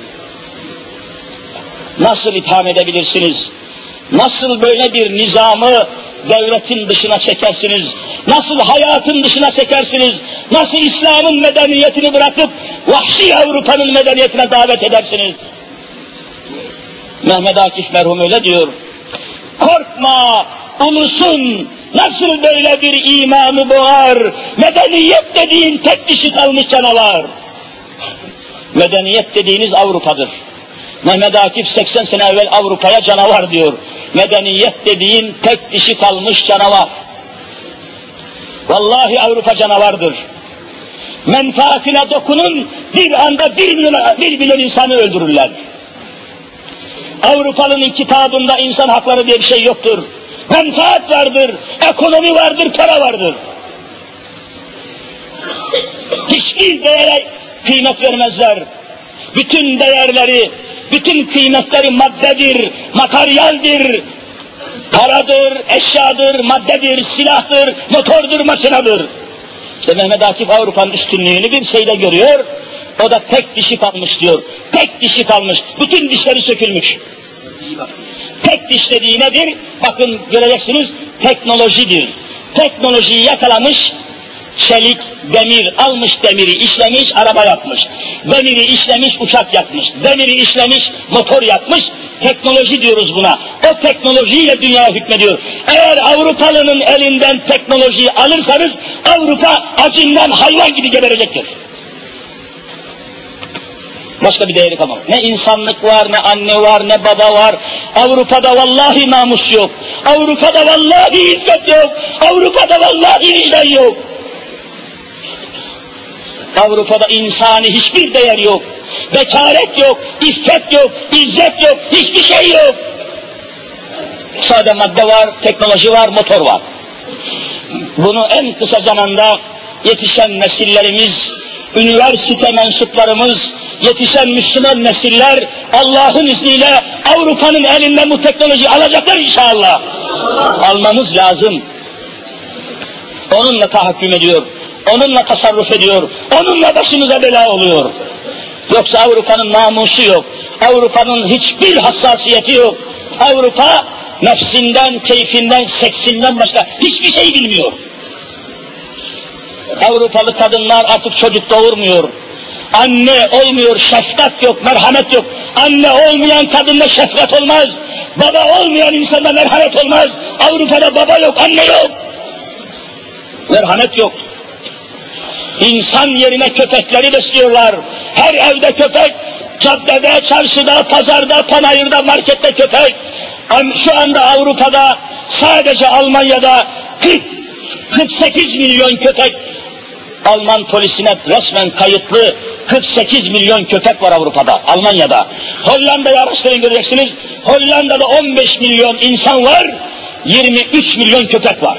Speaker 2: Nasıl itham edebilirsiniz? Nasıl böyle bir nizamı devletin dışına çekersiniz? Nasıl hayatın dışına çekersiniz? Nasıl İslam'ın medeniyetini bırakıp vahşi Avrupa'nın medeniyetine davet edersiniz? Mehmet Akif merhum öyle diyor. Korkma, ulusun nasıl böyle bir imanı boğar? Medeniyet dediğin tek dişi kalmış canavar. Medeniyet dediğiniz Avrupa'dır. Mehmet Akif seksen sene evvel Avrupa'ya canavar diyor. Medeniyet dediğin tek dişi kalmış canavar. Vallahi Avrupa canavardır. Menfaatine dokunun, bir anda bir milyon, bir milyon insanı öldürürler. Avrupalı'nın kitabında insan hakları diye bir şey yoktur. Menfaat vardır, ekonomi vardır, para vardır. Hiçbir değere kıymet vermezler. Bütün değerleri, bütün kıymetleri maddedir, materyaldir, paradır, eşyadır, maddedir, silahtır, motordur, makinedir. İşte Mehmet Akif Avrupa'nın üstünlüğünü bir şeyde görüyor, o da tek dişi kalmış diyor. Tek dişi kalmış, bütün dişleri sökülmüş. Tek diş dediği nedir? Bakın göreceksiniz, teknolojidir. Teknolojiyi yakalamış, çelik, demir, almış demiri işlemiş, araba yapmış. Demiri işlemiş, uçak yapmış. Demiri işlemiş, motor yapmış. Teknoloji diyoruz buna. O teknolojiyle dünya hükmediyor. Eğer Avrupalı'nın elinden teknolojiyi alırsanız, Avrupa acından hayvan gibi geberecektir. Başka bir değeri kalmaz. Ne insanlık var, ne anne var, ne baba var. Avrupa'da vallahi namus yok. Avrupa'da vallahi iffet yok. Avrupa'da vallahi vicdan yok. Avrupa'da insani hiçbir değer yok. Bekaret yok, iffet yok, izzet yok, hiçbir şey yok. Sade madde var, teknoloji var, motor var. Bunu en kısa zamanda yetişen nesillerimiz, üniversite mensuplarımız, yetişen Müslüman nesiller Allah'ın izniyle Avrupa'nın elinden bu teknoloji alacaklar inşallah. Almamız lazım. Onunla tahakküm ediyor, onunla tasarruf ediyor, onunla başımıza bela oluyor. Yoksa Avrupa'nın namusu yok, Avrupa'nın hiçbir hassasiyeti yok. Avrupa nefsinden, keyfinden, seksinden başka hiçbir şey bilmiyor. Avrupalı kadınlar artık çocuk doğurmuyor. Anne olmuyor, şefkat yok, merhamet yok. Anne olmayan kadında şefkat olmaz. Baba olmayan insanda merhamet olmaz. Avrupa'da baba yok, anne yok. Merhamet yok. İnsan yerine köpekleri besliyorlar. Her evde köpek, caddede, çarşıda, pazarda, panayırda, markette köpek. Şu anda Avrupa'da, sadece Almanya'da kırk kırk sekiz milyon köpek, Alman polisine resmen kayıtlı kırk sekiz milyon köpek var Avrupa'da, Almanya'da. Hollanda'yı araştırın göreceksiniz, Hollanda'da on beş milyon insan var, yirmi üç milyon köpek var.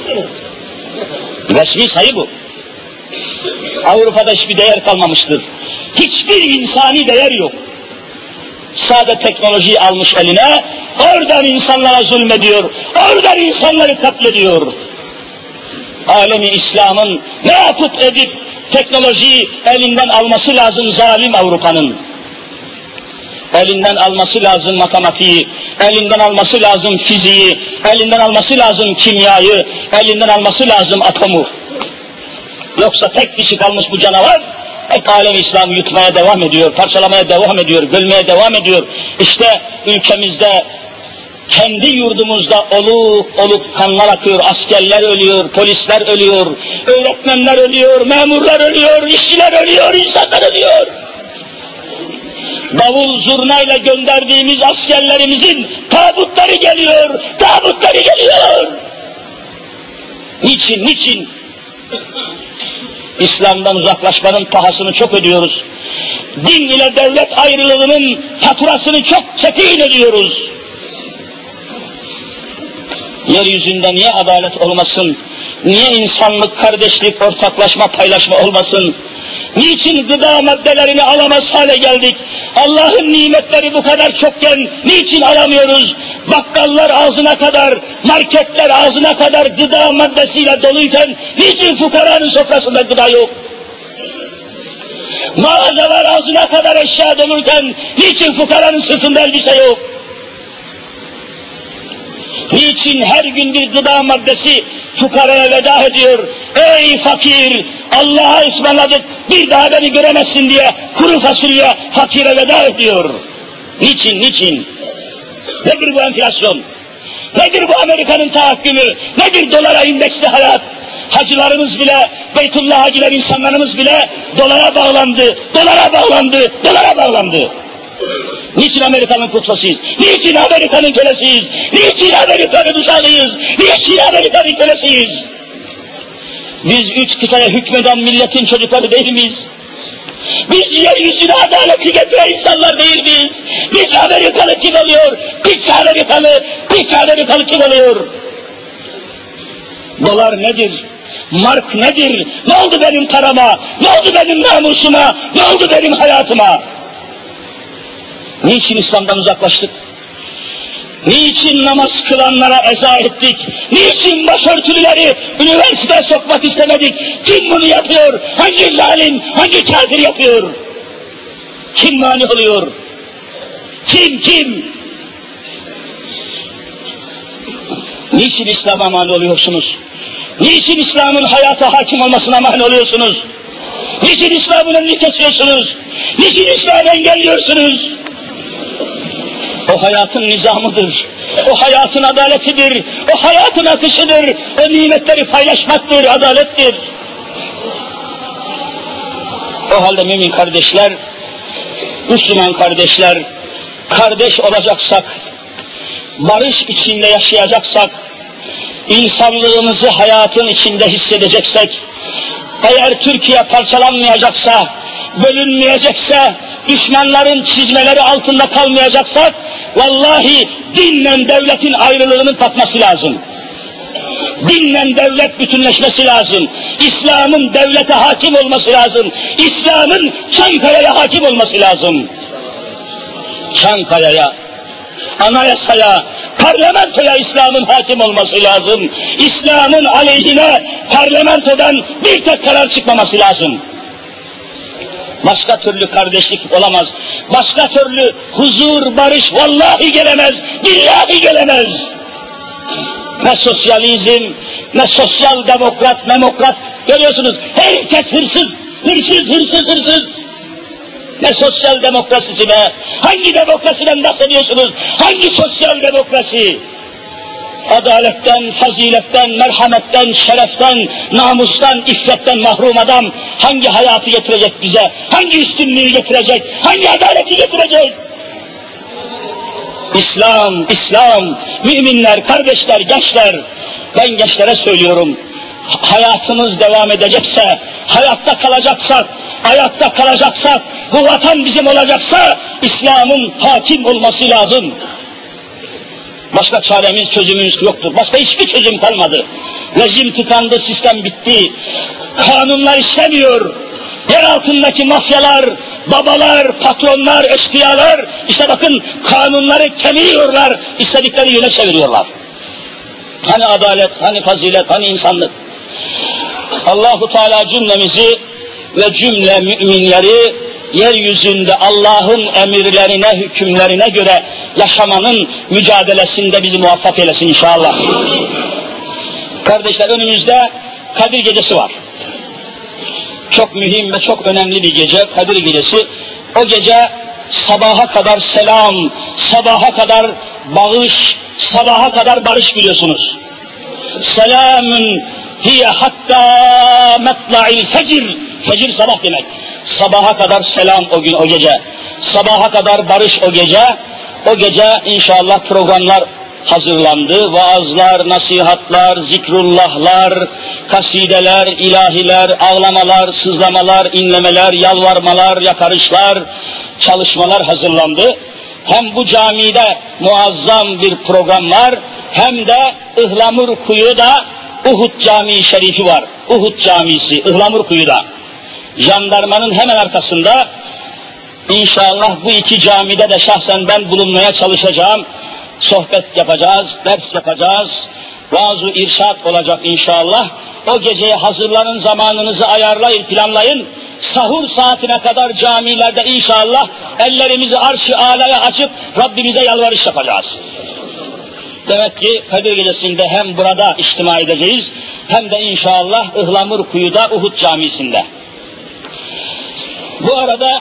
Speaker 2: Resmi sayı bu. Avrupa'da hiçbir değer kalmamıştır. Hiçbir insani değer yok. Sade teknolojiyi almış eline, oradan insanlara zulmediyor, oradan insanları katlediyor. Alemi İslam'ın ne yapıp edip teknolojiyi elinden alması lazım zalim Avrupa'nın. Elinden alması lazım matematiği, elinden alması lazım fiziği, elinden alması lazım kimyayı, elinden alması lazım atomu. Yoksa tek dişi kalmış bu canavar, hep alem İslam'ı yutmaya devam ediyor, parçalamaya devam ediyor, bölmeye devam ediyor. İşte ülkemizde, kendi yurdumuzda olup olup kanlar akıyor, askerler ölüyor, polisler ölüyor, öğretmenler ölüyor, memurlar ölüyor, işçiler ölüyor, insanlar ölüyor. Davul zurnayla gönderdiğimiz askerlerimizin tabutları geliyor, tabutları geliyor. Niçin, niçin? İslam'dan uzaklaşmanın pahasını çok ödüyoruz. Din ile devlet ayrılığının faturasını çok çetin ödüyoruz. Yeryüzünde niye adalet olmasın? Niye insanlık, kardeşlik, ortaklaşma, paylaşma olmasın? Niçin gıda maddelerini alamaz hale geldik? Allah'ın nimetleri bu kadar çokken niçin alamıyoruz? Bakkallar ağzına kadar, marketler ağzına kadar gıda maddesiyle doluyken niçin fukaranın sofrasında gıda yok? Mağazalar ağzına kadar eşya doluyken niçin fukaranın sırtında elbise yok? Niçin her gün bir gıda maddesi fukaraya veda ediyor? Ey fakir! Allah'a ısmarladık, bir daha beni göremezsin diye kuru fasulye fakire veda ediyor. Niçin, niçin? Nedir bu enflasyon? Nedir bu Amerika'nın tahakkümü? Nedir dolara indeksli hayat? Hacılarımız bile, Beytullah'a giden insanlarımız bile dolara bağlandı, dolara bağlandı, dolara bağlandı. Niçin Amerika'nın kutlasıyız? Niçin Amerika'nın kölesiyiz? Niçin Amerika'nın uşağıyız? Niçin Amerika'nın kölesiyiz? Biz üç kıtaya hükmeden milletin çocukları değil miyiz? Biz yeryüzüne adaleti getiren insanlar değil miyiz? Biz Amerikalı kim oluyor? Pis Amerikalı, pis Amerikalı kim oluyor? Dolar nedir? Mark nedir? Ne oldu benim parama? Ne oldu benim namusuma? Ne oldu benim hayatıma? Niçin İslam'dan uzaklaştık? Niçin namaz kılanlara eza ettik? Niçin başörtülüleri üniversiteye sokmak istemedik? Kim bunu yapıyor? Hangi zalim, hangi kafir yapıyor? Kim mani oluyor? Kim, kim? Niçin İslam'a mani oluyorsunuz? Niçin İslam'ın hayata hakim olmasına mani oluyorsunuz? Niçin İslam'ın önünü kesiyorsunuz? Niçin İslam'ı engelliyorsunuz? O hayatın nizamıdır, o hayatın adaletidir, o hayatın akışıdır, o nimetleri paylaşmaktır, adalettir. O halde mümin kardeşler, Müslüman kardeşler, kardeş olacaksak, barış içinde yaşayacaksak, insanlığımızı hayatın içinde hissedeceksek, Eğer Türkiye parçalanmayacaksa, bölünmeyecekse, düşmanların çizmeleri altında kalmayacaksak, vallahi dinle devletin ayrılığının kalkması lazım. Dinle devlet bütünleşmesi lazım. İslam'ın devlete hakim olması lazım. İslam'ın Çankaya'ya hakim olması lazım. Çankaya'ya, anayasaya, parlamentoya İslam'ın hakim olması lazım. İslam'ın aleyhine parlamentodan bir tek karar çıkmaması lazım. Başka türlü kardeşlik olamaz. Başka türlü huzur, barış vallahi gelemez, billahi gelemez. Ne sosyalizm, ne sosyal demokrat, memokrat, görüyorsunuz herkes hırsız, hırsız, hırsız, hırsız. Ne sosyal demokrasisi be? Hangi demokrasiden bahsediyorsunuz? Hangi sosyal demokrasi? Adaletten, faziletten, merhametten, şereften, namustan, iffetten mahrum adam hangi hayatı getirecek bize? Hangi üstünlüğü getirecek? Hangi adaleti getirecek? İslam, İslam, müminler, kardeşler, gençler, ben gençlere söylüyorum, hayatımız devam edecekse, hayatta kalacaksak, ayakta kalacaksak, bu vatan bizim olacaksa, İslam'ın hakim olması lazım. Başka çaremiz, çözümümüz yoktur. Başka hiçbir çözüm kalmadı. Rejim tıkandı, sistem bitti. Kanunlar işlemiyor. Yer altındaki mafyalar, babalar, patronlar, eşkıyalar, işte bakın kanunları kemiriyorlar, istedikleri yöne çeviriyorlar. Hani adalet, hani fazilet, hani insanlık. Allahu Teala cümlemizi ve cümle müminleri yeryüzünde Allah'ın emirlerine, hükümlerine göre yaşamanın mücadelesinde bizi muvaffak eylesin inşallah. Kardeşler, önümüzde Kadir Gecesi var. Çok mühim ve çok önemli bir gece, Kadir Gecesi. O gece sabaha kadar selam, sabaha kadar bağış, sabaha kadar barış biliyorsunuz. Selamun hiye hatta metla'il fecir. Fecir sabah demek. Sabaha kadar selam o gün, o gece. Sabaha kadar barış o gece. O gece inşallah programlar hazırlandı. Vaazlar, nasihatlar, zikrullahlar, kasideler, ilahiler, ağlamalar, sızlamalar, inlemeler, yalvarmalar, yakarışlar, çalışmalar hazırlandı. Hem bu camide muazzam bir program var, hem de Ihlamurkuyu'da Uhud Camii Şerifi var. Uhud Camisi, Ihlamurkuyu'da. Jandarmanın hemen arkasında. İnşallah bu iki camide de şahsen ben bulunmaya çalışacağım. Sohbet yapacağız, ders yapacağız. Vaaz-ı irşad olacak inşallah. O geceye hazırlanın, zamanınızı ayarlayın, planlayın. Sahur saatine kadar camilerde inşallah ellerimizi arş-ı alaya açıp Rabbimize yalvarış yapacağız. Demek ki Kadir Gecesi'nde hem burada içtima edeceğiz, hem de inşallah Ihlamurkuyu'da Uhud Camisi'nde. Bu arada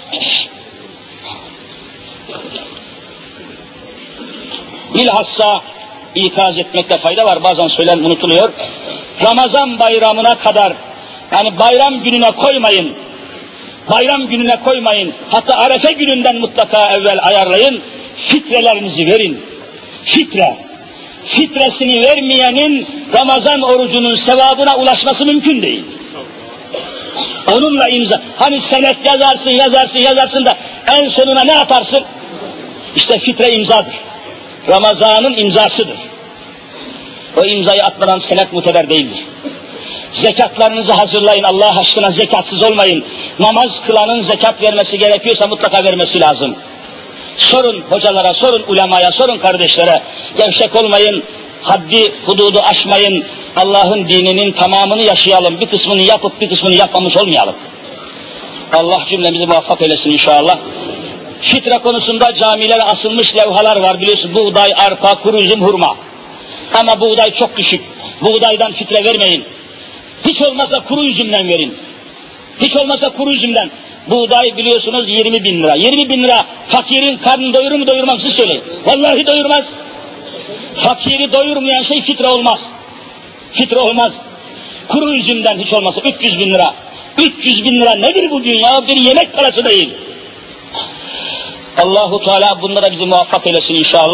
Speaker 2: bilhassa ikaz etmekte fayda var, bazen söylen unutuluyor. Ramazan bayramına kadar, yani bayram gününe koymayın, bayram gününe koymayın, hatta Arefe gününden mutlaka evvel ayarlayın, fitrelerinizi verin. Fitre, fitresini vermeyenin Ramazan orucunun sevabına ulaşması mümkün değil. Onunla imza, hani senet yazarsın, yazarsın, yazarsın da en sonuna ne atarsın? İşte fitre imzadır. Ramazan'ın imzasıdır. O imzayı atmadan senet muteber değildir. Zekatlarınızı hazırlayın, Allah aşkına zekatsız olmayın. Namaz kılanın zekat vermesi gerekiyorsa mutlaka vermesi lazım. Sorun hocalara, sorun ulemaya, sorun kardeşlere. Gevşek olmayın, haddi, hududu aşmayın. Allah'ın dininin tamamını yaşayalım. Bir kısmını yapıp bir kısmını yapmamış olmayalım. Allah cümlemizi muvaffak eylesin inşallah. Fitre konusunda camilere asılmış levhalar var biliyorsun. Buğday, arpa, kuru üzüm, hurma. Ama buğday çok düşük. Buğdaydan fitre vermeyin. Hiç olmazsa kuru üzümden verin. Hiç olmazsa kuru üzümden. Buğday biliyorsunuz yirmi bin lira. yirmi bin lira fakirin karnını doyurur mu doyurmam siz söyleyin. Vallahi doyurmaz. Fakiri doyurmayan şey fitre olmaz. Fitre olmaz. Kuru üzümden hiç olmazsa üç yüz bin lira. üç yüz bin lira nedir bugün ya? Bir yemek parası değil. Allahu Teala bunlara bizi muvaffak eylesin inşallah.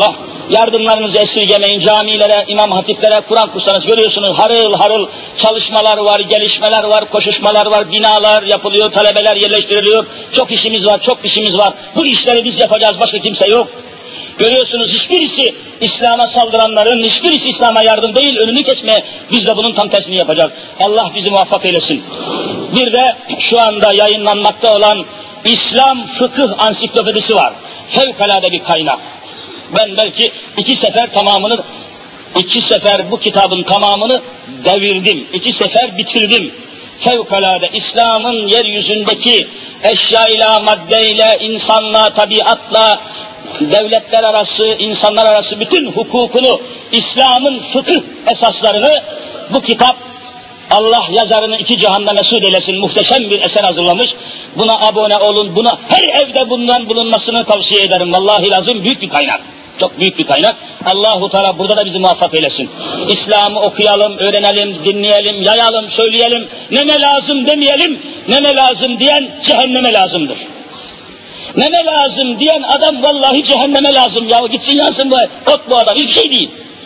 Speaker 2: Yardımlarınızı esirgemeyin. Camilere, imam hatiplere, Kur'an kurslarınızı görüyorsunuz. Harıl harıl çalışmalar var, gelişmeler var, koşuşmalar var, binalar yapılıyor, talebeler yerleştiriliyor. Çok işimiz var, çok işimiz var. Bu işleri biz yapacağız, başka kimse yok. Görüyorsunuz hiçbirisi İslam'a saldıranların, hiçbirisi İslam'a yardım değil, önünü kesmeye, biz de bunun tam tersini yapacağız. Allah bizi muvaffak eylesin. Bir de şu anda yayınlanmakta olan İslam Fıkıh Ansiklopedisi var. Fevkalade bir kaynak. Ben belki iki sefer tamamını, iki sefer bu kitabın tamamını devirdim. İki sefer bitirdim. Fevkalade İslam'ın yeryüzündeki eşyayla, maddeyle, insanla, tabiatla, devletler arası, insanlar arası bütün hukukunu, İslam'ın fıkıh esaslarını bu kitap, Allah yazarını iki cihanda mesut eylesin, muhteşem bir eser hazırlamış. Buna abone olun, buna her evde bundan bulunmasını tavsiye ederim. Vallahi lazım, büyük bir kaynak. Çok büyük bir kaynak. Allahu Teala burada da bizi muvaffak eylesin. İslam'ı okuyalım, öğrenelim, dinleyelim, yayalım, söyleyelim. Neme lazım demeyelim, neme lazım diyen cehenneme lazımdır. Neme lazım diyen adam vallahi cehenneme lazım ya, gitsin yansın bu ot bu adam, hiçbir şey değil.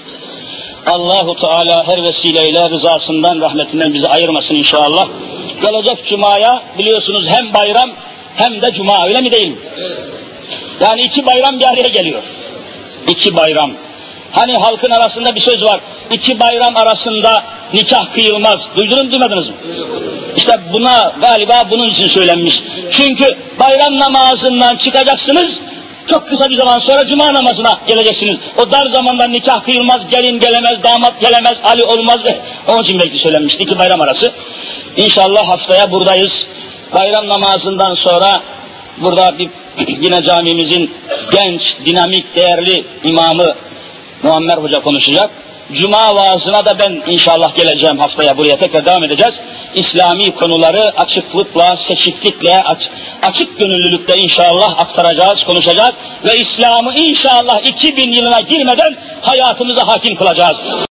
Speaker 2: Allahu Teala her vesileyle rızasından, rahmetinden bizi ayırmasın inşallah. Gelecek Cuma'ya biliyorsunuz hem bayram hem de Cuma, öyle mi değil mi? Yani iki bayram bir araya geliyor. İki bayram. Hani halkın arasında bir söz var. İki bayram arasında nikah kıyılmaz. Duydunuz mu, duymadınız mı? İşte buna galiba bunun için söylenmiş. Çünkü bayram namazından çıkacaksınız, çok kısa bir zaman sonra Cuma namazına geleceksiniz. O dar zamanda nikah kıyılmaz, gelin gelemez, damat gelemez, Ali olmaz ve onun için belki söylenmişti. İki bayram arası. İnşallah haftaya buradayız. Bayram namazından sonra burada bir, yine camimizin genç, dinamik, değerli imamı Muammer Hoca konuşacak. Cuma vaazına da ben inşallah geleceğim haftaya, buraya tekrar devam edeceğiz. İslami konuları açıklıkla, seçiklikle, aç, açık gönüllülükle inşallah aktaracağız, konuşacağız ve İslam'ı inşallah iki bin yılına girmeden hayatımıza hakim kılacağız.